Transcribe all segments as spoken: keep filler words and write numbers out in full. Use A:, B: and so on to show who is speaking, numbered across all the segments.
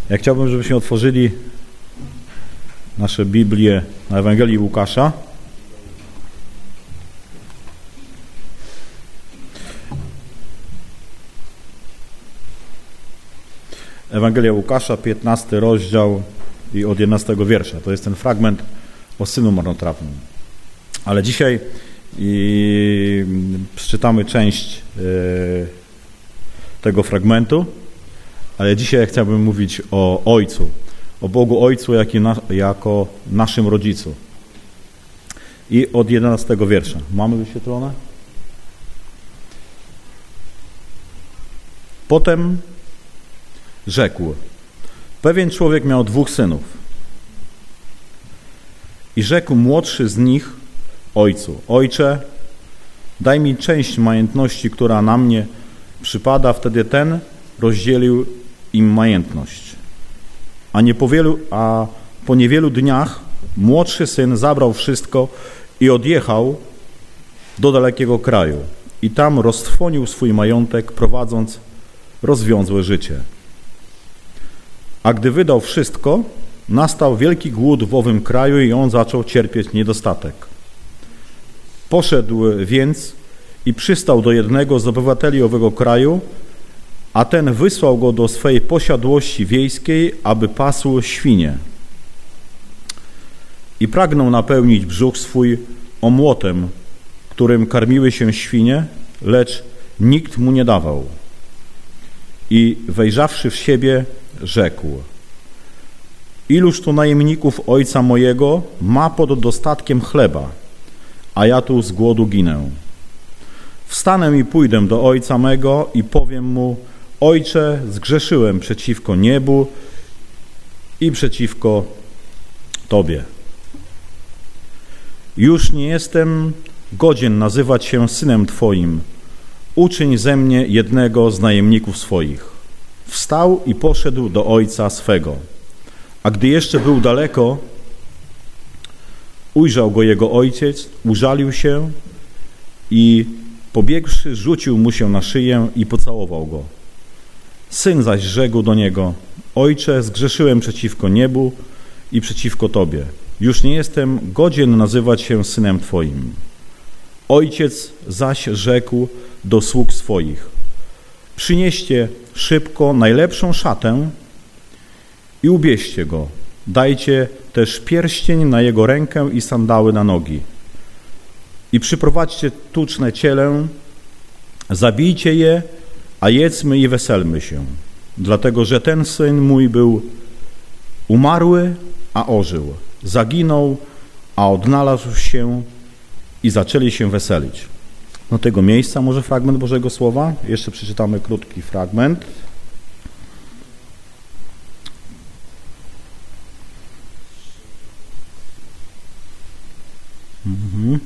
A: Ja chciałbym, żebyśmy otworzyli nasze Biblię na Ewangelii Łukasza. Ewangelia Łukasza, piętnasty rozdział i od jedenastego wiersza. To jest ten fragment o synu marnotrawnym. Ale dzisiaj i przeczytamy część y, tego fragmentu, ale dzisiaj chciałbym mówić o Ojcu, o Bogu Ojcu jak i na, jako naszym rodzicu. I od jedenastego wiersza. Mamy wyświetlone? Potem rzekł: pewien człowiek miał dwóch synów. I rzekł młodszy z nich ojcu: ojcze, daj mi część majątności, która na mnie przypada. Wtedy ten rozdzielił im majątność. A, nie po, wielu, a po niewielu dniach młodszy syn zabrał wszystko i odjechał do dalekiego kraju. I tam roztrwonił swój majątek, prowadząc rozwiązłe życie. A gdy wydał wszystko, nastał wielki głód w owym kraju i on zaczął cierpieć niedostatek. Poszedł więc i przystał do jednego z obywateli owego kraju, a ten wysłał go do swej posiadłości wiejskiej, aby pasł świnie. I pragnął napełnić brzuch swój omłotem, którym karmiły się świnie, lecz nikt mu nie dawał. I wejrzawszy w siebie, rzekł: iluż to najemników ojca mojego ma pod dostatkiem chleba, a ja tu z głodu ginę. Wstanę i pójdę do ojca mego i powiem mu: ojcze, zgrzeszyłem przeciwko niebu i przeciwko Tobie. Już nie jestem godzien nazywać się synem Twoim. Uczyń ze mnie jednego z najemników swoich. Wstał i poszedł do ojca swego. A gdy jeszcze był daleko, ujrzał go jego ojciec, użalił się i pobiegłszy, rzucił mu się na szyję i pocałował go. Syn zaś rzekł do niego: ojcze, zgrzeszyłem przeciwko niebu i przeciwko Tobie. Już nie jestem godzien nazywać się synem Twoim. Ojciec zaś rzekł do sług swoich: przynieście szybko najlepszą szatę i ubieźcie go. Dajcie też pierścień na jego rękę i sandały na nogi. I przyprowadźcie tuczne cielę, zabijcie je, a jedzmy i weselmy się. Dlatego, że ten syn mój był umarły, a ożył. Zaginął, a odnalazł się i zaczęli się weselić. Do tego miejsca może fragment Bożego Słowa. Jeszcze przeczytamy krótki fragment. Mhm.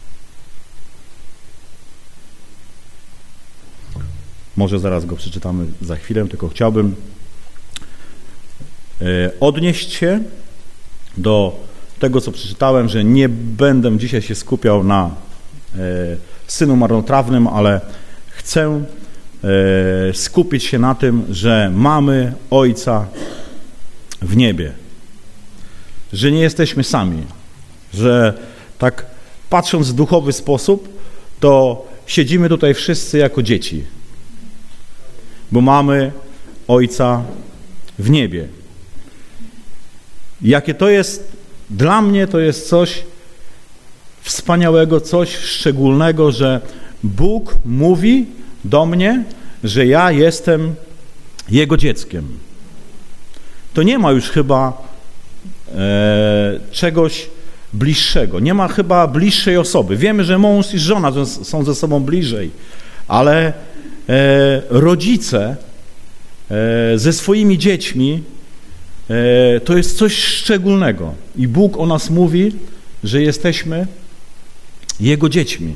A: Może zaraz go przeczytamy za chwilę, tylko chciałbym odnieść się do tego, co przeczytałem, że nie będę dzisiaj się skupiał na synu marnotrawnym, ale chcę skupić się na tym, że mamy Ojca w niebie, że nie jesteśmy sami, że tak patrząc w duchowy sposób, to siedzimy tutaj wszyscy jako dzieci, bo mamy Ojca w niebie. Jakie to jest, dla mnie to jest coś wspaniałego, coś szczególnego, że Bóg mówi do mnie, że ja jestem Jego dzieckiem. To nie ma już chyba e, czegoś bliższego. Nie ma chyba bliższej osoby. Wiemy, że mąż i żona są ze sobą bliżej, ale e, rodzice e, ze swoimi dziećmi e, to jest coś szczególnego. I Bóg o nas mówi, że jesteśmy Jego dziećmi.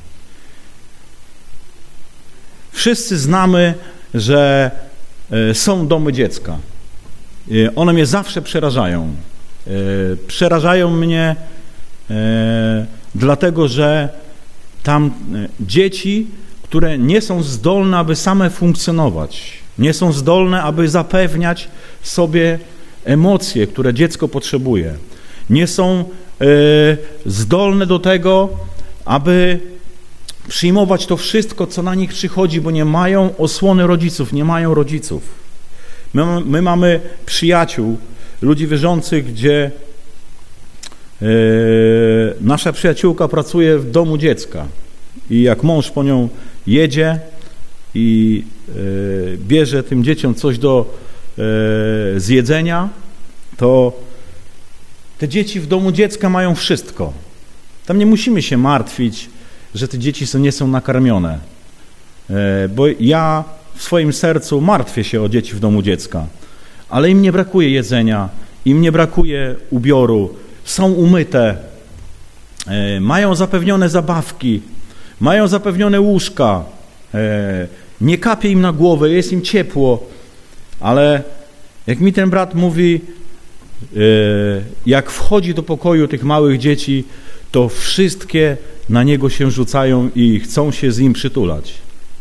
A: Wszyscy znamy, że e, są domy dziecka. E, one mnie zawsze przerażają. E, przerażają mnie e, dlatego, że tam e, dzieci, które nie są zdolne, aby same funkcjonować, Nie są zdolne, aby zapewniać sobie emocje, które dziecko potrzebuje. Nie są e, zdolne do tego, aby przyjmować to wszystko, co na nich przychodzi, bo nie mają osłony rodziców, nie mają rodziców. My, my mamy przyjaciół, ludzi wierzących, gdzie e, nasza przyjaciółka pracuje w domu dziecka i jak mąż po nią jedzie i e, bierze tym dzieciom coś do e, zjedzenia, to te dzieci w domu dziecka mają wszystko. Tam nie musimy się martwić, że te dzieci są, nie są nakarmione. E, bo ja w swoim sercu martwię się o dzieci w domu dziecka, ale im nie brakuje jedzenia, im nie brakuje ubioru, są umyte, e, mają zapewnione zabawki, mają zapewnione łóżka, e, nie kapie im na głowę, jest im ciepło, ale jak mi ten brat mówi, e, jak wchodzi do pokoju tych małych dzieci, to wszystkie na niego się rzucają i chcą się z nim przytulać.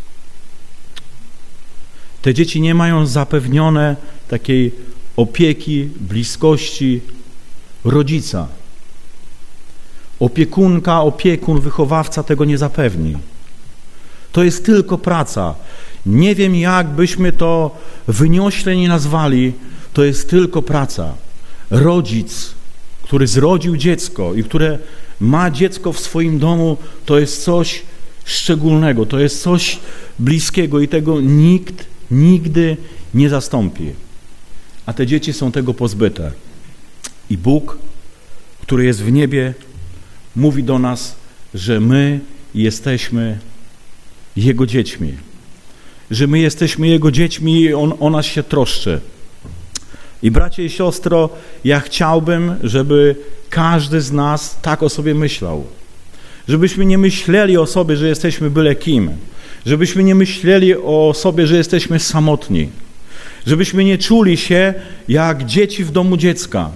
A: Te dzieci nie mają zapewnione takiej opieki, bliskości rodzica. Opiekunka, opiekun, wychowawca tego nie zapewni. To jest tylko praca. Nie wiem, jak byśmy to wyniośle nie nazwali, to jest tylko praca. Rodzic, który zrodził dziecko i które ma dziecko w swoim domu, to jest coś szczególnego, to jest coś bliskiego i tego nikt nigdy nie zastąpi. A te dzieci są tego pozbyte. I Bóg, który jest w niebie, mówi do nas, że my jesteśmy Jego dziećmi. Że my jesteśmy Jego dziećmi i On o nas się troszczy. I bracie i siostro, ja chciałbym, żeby każdy z nas tak o sobie myślał. Żebyśmy nie myśleli o sobie, że jesteśmy byle kim. Żebyśmy nie myśleli o sobie, że jesteśmy samotni. Żebyśmy nie czuli się jak dzieci w domu dziecka.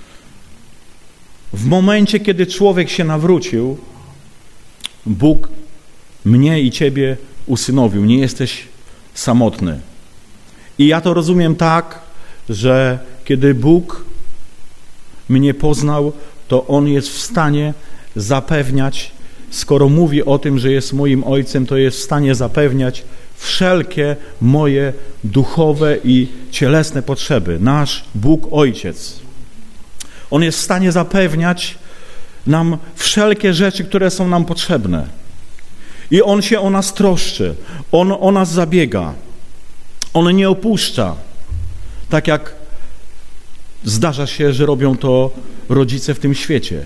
A: W momencie, kiedy człowiek się nawrócił, Bóg mnie i ciebie usynowił. Nie jesteś samotny. I ja to rozumiem tak, że kiedy Bóg mnie poznał, to On jest w stanie zapewniać, skoro mówi o tym, że jest moim Ojcem, to jest w stanie zapewniać wszelkie moje duchowe i cielesne potrzeby. Nasz Bóg Ojciec. On jest w stanie zapewniać nam wszelkie rzeczy, które są nam potrzebne. I On się o nas troszczy. On o nas zabiega. On nie opuszcza. Tak jak zdarza się, że robią to rodzice w tym świecie.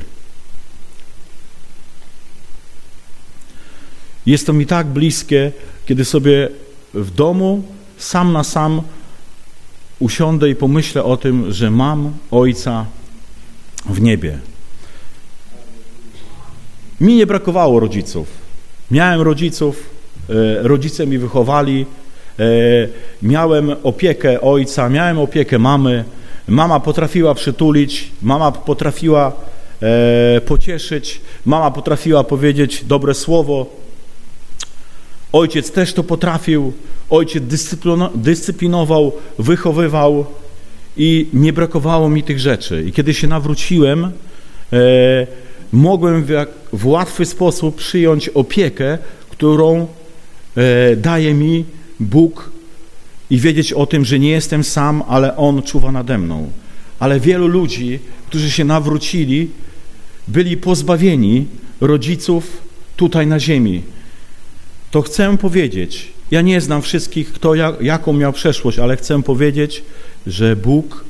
A: Jest to mi tak bliskie, kiedy sobie w domu sam na sam usiądę i pomyślę o tym, że mam Ojca w niebie. Mi nie brakowało rodziców. Miałem rodziców, rodzice mi wychowali, miałem opiekę ojca, miałem opiekę mamy. Mama potrafiła przytulić, mama potrafiła pocieszyć, mama potrafiła powiedzieć dobre słowo. Ojciec też to potrafił, ojciec dyscyplinował, wychowywał i nie brakowało mi tych rzeczy. I kiedy się nawróciłem, e, mogłem w, jak, w łatwy sposób przyjąć opiekę, którą e, daje mi Bóg i wiedzieć o tym, że nie jestem sam, ale On czuwa nade mną. Ale wielu ludzi, którzy się nawrócili, byli pozbawieni rodziców tutaj na ziemi. To chcę powiedzieć, ja nie znam wszystkich, kto jak, jaką miał przeszłość, ale chcę powiedzieć, że Bóg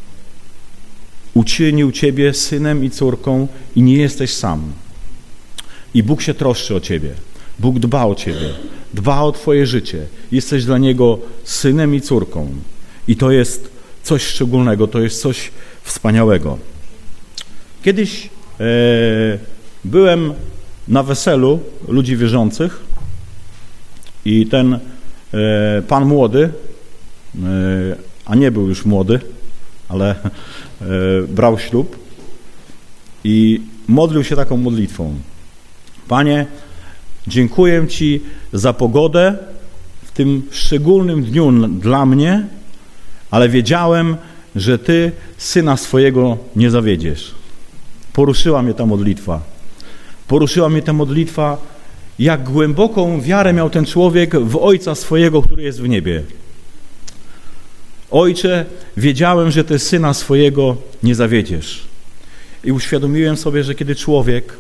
A: uczynił ciebie synem i córką i nie jesteś sam. I Bóg się troszczy o ciebie. Bóg dba o ciebie. Dba o twoje życie. Jesteś dla Niego synem i córką. I to jest coś szczególnego, to jest coś wspaniałego. Kiedyś e, byłem na weselu ludzi wierzących i ten e, pan młody, e, a nie był już młody, ale e, brał ślub i modlił się taką modlitwą. Panie, dziękuję Ci za pogodę w w tym szczególnym dniu dla mnie, ale wiedziałem, że Ty Syna swojego nie zawiedziesz. Poruszyła mnie ta modlitwa. Poruszyła mnie ta modlitwa, jak głęboką wiarę miał ten człowiek w Ojca swojego, który jest w niebie. Ojcze, wiedziałem, że Ty Syna swojego nie zawiedziesz. I uświadomiłem sobie, że kiedy człowiek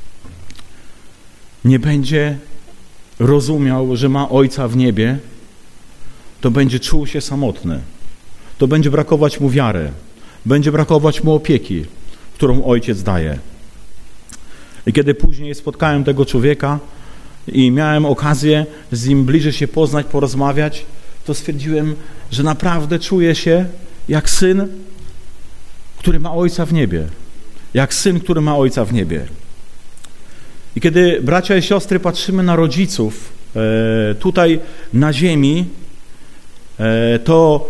A: nie będzie rozumiał, że ma Ojca w niebie, to będzie czuł się samotny. To będzie brakować mu wiary. Będzie brakować mu opieki, którą Ojciec daje. I kiedy później spotkałem tego człowieka i miałem okazję z nim bliżej się poznać, porozmawiać, to stwierdziłem, że naprawdę czuję się jak syn, który ma Ojca w niebie. Jak syn, który ma Ojca w niebie. I kiedy, bracia i siostry, patrzymy na rodziców e, tutaj na ziemi, e, to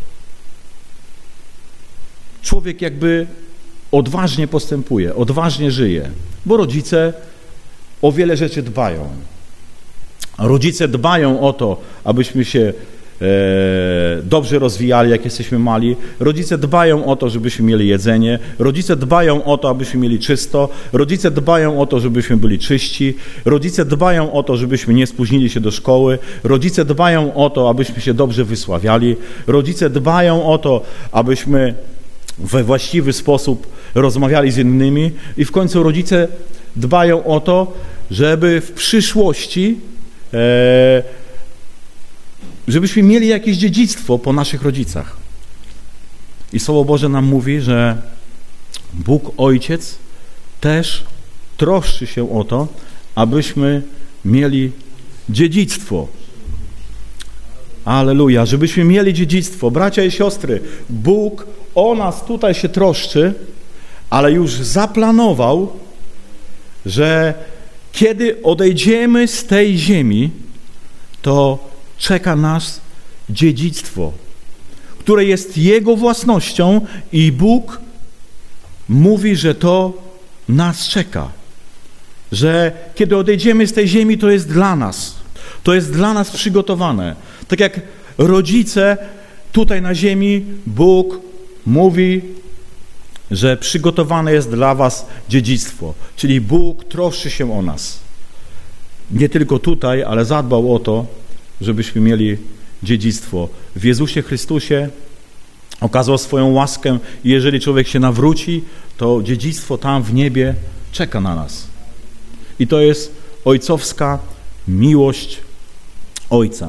A: człowiek jakby odważnie postępuje, odważnie żyje, bo rodzice o wiele rzeczy dbają. Rodzice dbają o to, abyśmy się e, dobrze rozwijali, jak jesteśmy mali. Rodzice dbają o to, żebyśmy mieli jedzenie. Rodzice dbają o to, abyśmy mieli czysto. Rodzice dbają o to, żebyśmy byli czyści. Rodzice dbają o to, żebyśmy nie spóźnili się do szkoły. Rodzice dbają o to, abyśmy się dobrze wysławiali. Rodzice dbają o to, abyśmy we właściwy sposób rozmawiali z innymi. I w końcu rodzice dbają o to, żeby w przyszłości e, żebyśmy mieli jakieś dziedzictwo po naszych rodzicach. I Słowo Boże nam mówi, że Bóg Ojciec też troszczy się o to, abyśmy mieli dziedzictwo. Alleluja, żebyśmy mieli dziedzictwo. Bracia i siostry, Bóg o nas tutaj się troszczy, ale już zaplanował, że kiedy odejdziemy z tej ziemi, to czeka nas dziedzictwo, które jest Jego własnością i Bóg mówi, że to nas czeka. Że kiedy odejdziemy z tej ziemi, to jest dla nas. To jest dla nas przygotowane. Tak jak rodzice tutaj na ziemi, Bóg mówi, że przygotowane jest dla was dziedzictwo. Czyli Bóg troszczy się o nas. Nie tylko tutaj, ale zadbał o to, żebyśmy mieli dziedzictwo. W Jezusie Chrystusie okazał swoją łaskę i jeżeli człowiek się nawróci, to dziedzictwo tam w niebie czeka na nas. I to jest ojcowska miłość Ojca.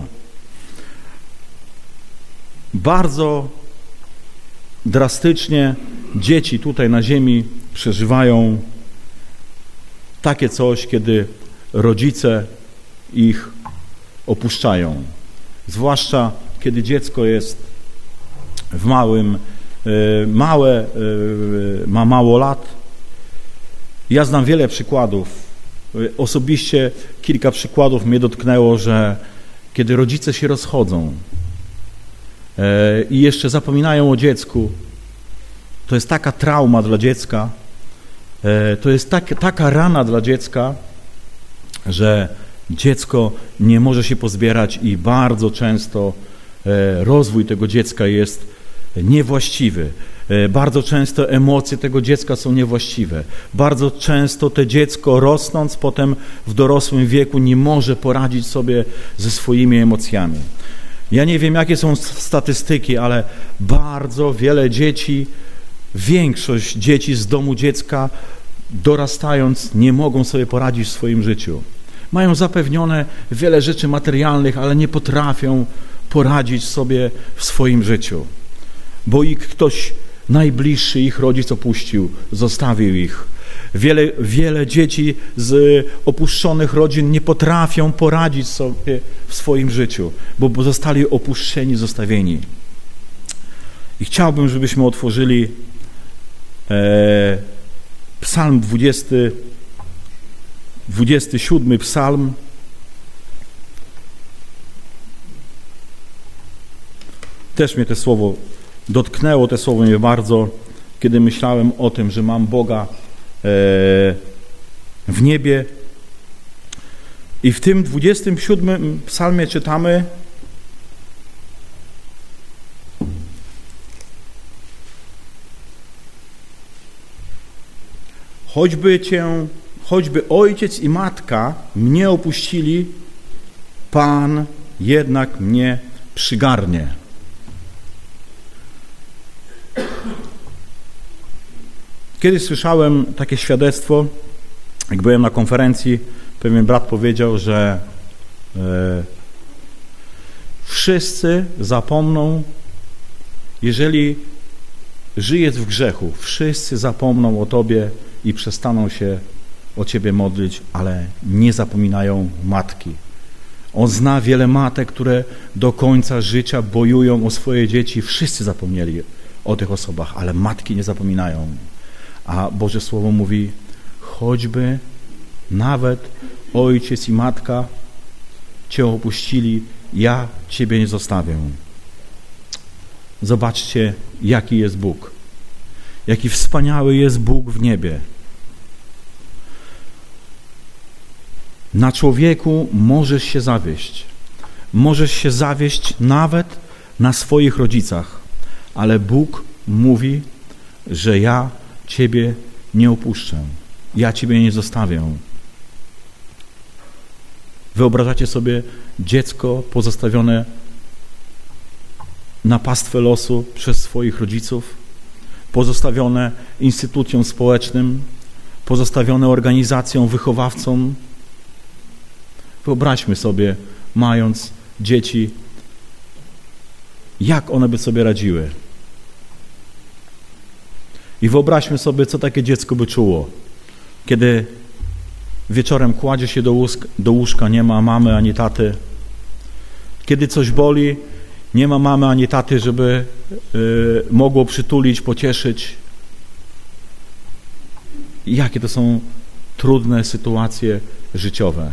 A: Bardzo drastycznie dzieci tutaj na ziemi przeżywają takie coś, kiedy rodzice ich opuszczają. Zwłaszcza kiedy dziecko jest w małym, małe, ma mało lat. Ja znam wiele przykładów. Osobiście kilka przykładów mnie dotknęło, że kiedy rodzice się rozchodzą i jeszcze zapominają o dziecku, to jest taka trauma dla dziecka, to jest tak, taka rana dla dziecka, że dziecko nie może się pozbierać i bardzo często rozwój tego dziecka jest niewłaściwy. Bardzo często emocje tego dziecka są niewłaściwe. Bardzo często to dziecko rosnąc potem w dorosłym wieku nie może poradzić sobie ze swoimi emocjami. Ja nie wiem, jakie są statystyki, ale bardzo wiele dzieci, większość dzieci z domu dziecka dorastając nie mogą sobie poradzić w swoim życiu. Mają zapewnione wiele rzeczy materialnych, ale nie potrafią poradzić sobie w swoim życiu, bo ich ktoś najbliższy, ich rodzic opuścił, zostawił ich. Wiele, wiele dzieci z opuszczonych rodzin nie potrafią poradzić sobie w swoim życiu, bo zostali opuszczeni, zostawieni. I chciałbym, żebyśmy otworzyli e, Psalm dwudziesty, dwudziesty siódmy Psalm. Też mnie to słowo dotknęło, to słowo mnie bardzo, kiedy myślałem o tym, że mam Boga w niebie. I w tym dwudziestym siódmym psalmie czytamy choćby cię, choćby ojciec i matka mnie opuścili, Pan jednak mnie przygarnie. Kiedyś słyszałem takie świadectwo, jak byłem na konferencji, pewien brat powiedział, że e, wszyscy zapomną, jeżeli żyjesz w grzechu, wszyscy zapomną o Tobie i przestaną się o Ciebie modlić, ale nie zapominają matki. On zna wiele matek, które do końca życia bojują o swoje dzieci. Wszyscy zapomnieli o tych osobach, ale matki nie zapominają. A Boże Słowo mówi, choćby nawet ojciec i matka Cię opuścili, ja Ciebie nie zostawię. Zobaczcie, jaki jest Bóg. Jaki wspaniały jest Bóg w niebie. Na człowieku możesz się zawieść. Możesz się zawieść nawet na swoich rodzicach. Ale Bóg mówi, że ja Ciebie nie opuszczę. Ja Ciebie nie zostawię. Wyobrażacie sobie dziecko pozostawione na pastwę losu przez swoich rodziców, pozostawione instytucjom społecznym, pozostawione organizacjom, wychowawcom. Wyobraźmy sobie, mając dzieci, jak one by sobie radziły. I wyobraźmy sobie, co takie dziecko by czuło, kiedy wieczorem kładzie się do łóżka, do łóżka, nie ma mamy ani taty. Kiedy coś boli, nie ma mamy ani taty, żeby y, mogło przytulić, pocieszyć. I jakie to są trudne sytuacje życiowe.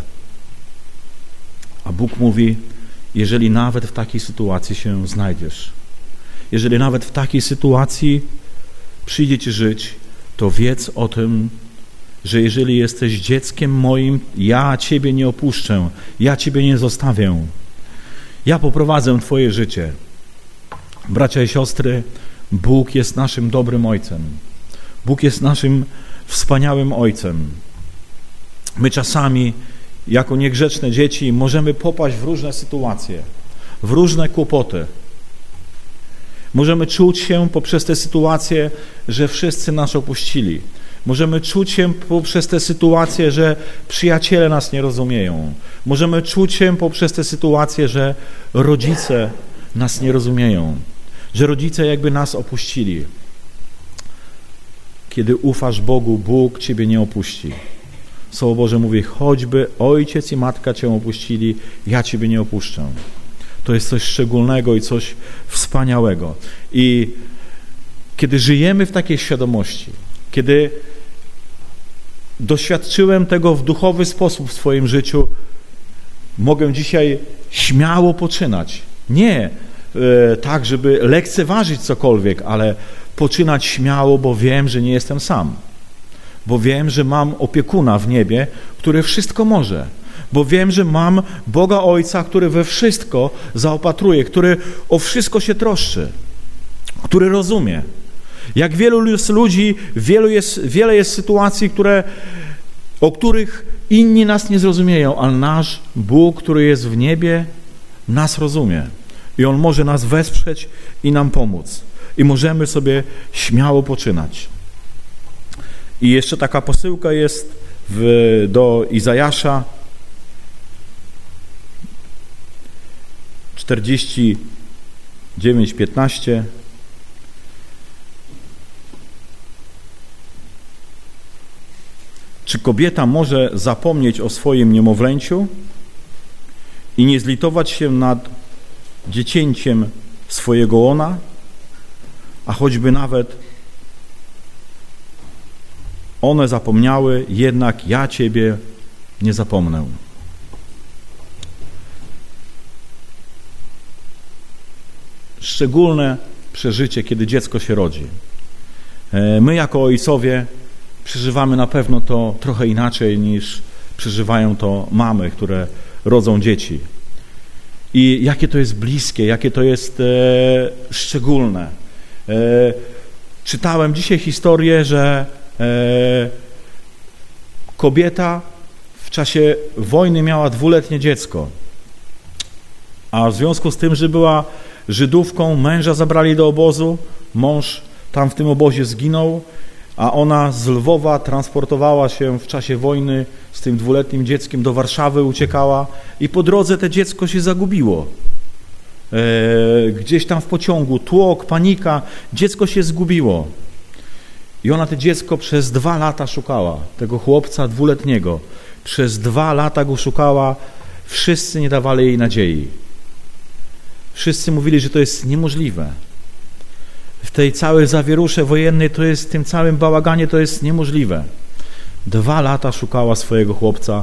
A: A Bóg mówi, jeżeli nawet w takiej sytuacji się znajdziesz, jeżeli nawet w takiej sytuacji przyjdzie Ci żyć, to wiedz o tym, że jeżeli jesteś dzieckiem moim, ja Ciebie nie opuszczę, ja Ciebie nie zostawię. Ja poprowadzę Twoje życie. Bracia i siostry, Bóg jest naszym dobrym Ojcem. Bóg jest naszym wspaniałym Ojcem. My czasami, jako niegrzeczne dzieci, możemy popaść w różne sytuacje, w różne kłopoty. Możemy czuć się poprzez te sytuacje, że wszyscy nas opuścili. Możemy czuć się poprzez te sytuacje, że przyjaciele nas nie rozumieją. Możemy czuć się poprzez te sytuacje, że rodzice nas nie rozumieją. Że rodzice jakby nas opuścili. Kiedy ufasz Bogu, Bóg Ciebie nie opuści. Słowo Boże mówi, choćby ojciec i matka Cię opuścili, ja Ciebie nie opuszczę. To jest coś szczególnego i coś wspaniałego. I kiedy żyjemy w takiej świadomości, kiedy doświadczyłem tego w duchowy sposób w swoim życiu, mogę dzisiaj śmiało poczynać. Nie e, tak, żeby lekceważyć cokolwiek, ale poczynać śmiało, bo wiem, że nie jestem sam. Bo wiem, że mam opiekuna w niebie, który wszystko może. Bo wiem, że mam Boga Ojca, który we wszystko zaopatruje, który o wszystko się troszczy, który rozumie. Jak wielu jest ludzi, wielu jest, wiele jest sytuacji, które, o których inni nas nie zrozumieją, ale nasz Bóg, który jest w niebie, nas rozumie. I On może nas wesprzeć i nam pomóc. I możemy sobie śmiało poczynać. I jeszcze taka posyłka jest w, do Izajasza czterdzieści dziewięć piętnaście. Czy kobieta może zapomnieć o swoim niemowlęciu i nie zlitować się nad dziecięciem swojego łona, a choćby nawet one zapomniały, jednak ja Ciebie nie zapomnę. Szczególne przeżycie, kiedy dziecko się rodzi. My jako ojcowie przeżywamy na pewno to trochę inaczej niż przeżywają to mamy, które rodzą dzieci. I jakie to jest bliskie, jakie to jest e, szczególne. E, czytałem dzisiaj historię, że e, kobieta w czasie wojny miała dwuletnie dziecko, a w związku z tym, że była Żydówką, męża zabrali do obozu, mąż tam w tym obozie zginął, a ona z Lwowa transportowała się w czasie wojny z tym dwuletnim dzieckiem do Warszawy, uciekała i po drodze to dziecko się zagubiło. E, gdzieś tam w pociągu, tłok, panika, dziecko się zgubiło. I ona to dziecko przez dwa lata szukała, tego chłopca dwuletniego. Przez dwa lata go szukała, wszyscy nie dawali jej nadziei. Wszyscy mówili, że to jest niemożliwe. W tej całej zawierusze wojennej, to jest w tym całym bałaganie, to jest niemożliwe. Dwa lata szukała swojego chłopca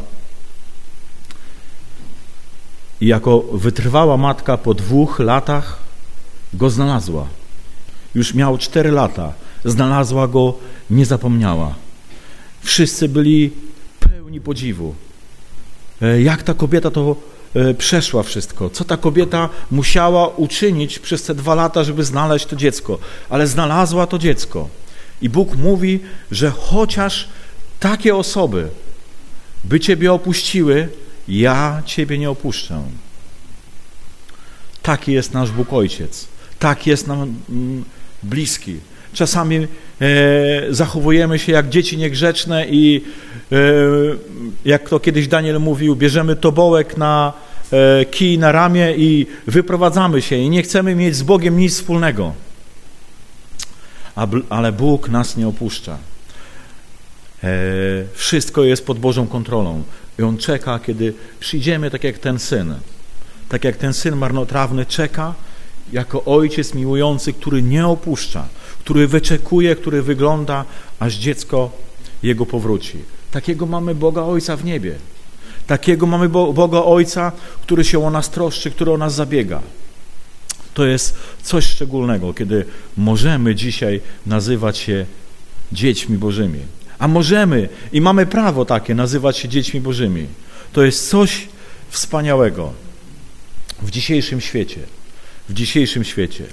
A: i jako wytrwała matka po dwóch latach go znalazła. Już miał cztery lata. Znalazła go, nie zapomniała. Wszyscy byli pełni podziwu. Jak ta kobieta to przeszła wszystko. Co ta kobieta musiała uczynić przez te dwa lata, żeby znaleźć to dziecko. Ale znalazła to dziecko. I Bóg mówi, że chociaż takie osoby by Ciebie opuściły, ja Ciebie nie opuszczę. Taki jest nasz Bóg Ojciec. Tak jest nam bliski. Czasami e, zachowujemy się jak dzieci niegrzeczne i e, jak to kiedyś Daniel mówił, bierzemy tobołek na e, kij na ramię i wyprowadzamy się i nie chcemy mieć z Bogiem nic wspólnego. A, ale Bóg nas nie opuszcza. E, wszystko jest pod Bożą kontrolą i On czeka, kiedy przyjdziemy tak jak ten syn. Tak jak ten syn marnotrawny czeka jako ojciec miłujący, który nie opuszcza, który wyczekuje, który wygląda, aż dziecko jego powróci. Takiego mamy Boga Ojca w niebie. Takiego mamy Bo- Boga Ojca, który się o nas troszczy, który o nas zabiega. To jest coś szczególnego, kiedy możemy dzisiaj nazywać się dziećmi Bożymi. A możemy i mamy prawo takie nazywać się dziećmi Bożymi. To jest coś wspaniałego w dzisiejszym świecie. W dzisiejszym świecie.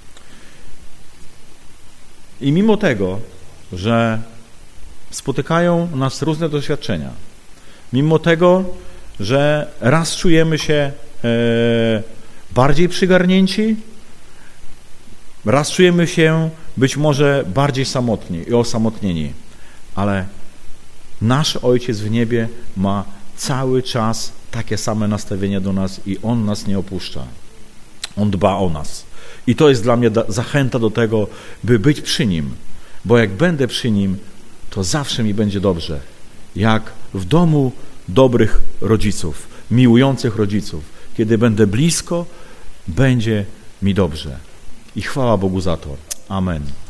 A: I mimo tego, że spotykają nas różne doświadczenia, mimo tego, że raz czujemy się e, bardziej przygarnięci, raz czujemy się być może bardziej samotni i osamotnieni, ale nasz Ojciec w niebie ma cały czas takie same nastawienie do nas i On nas nie opuszcza. On dba o nas. I to jest dla mnie zachęta do tego, by być przy Nim. Bo jak będę przy Nim, to zawsze mi będzie dobrze. Jak w domu dobrych rodziców, miłujących rodziców. Kiedy będę blisko, będzie mi dobrze. I chwała Bogu za to. Amen.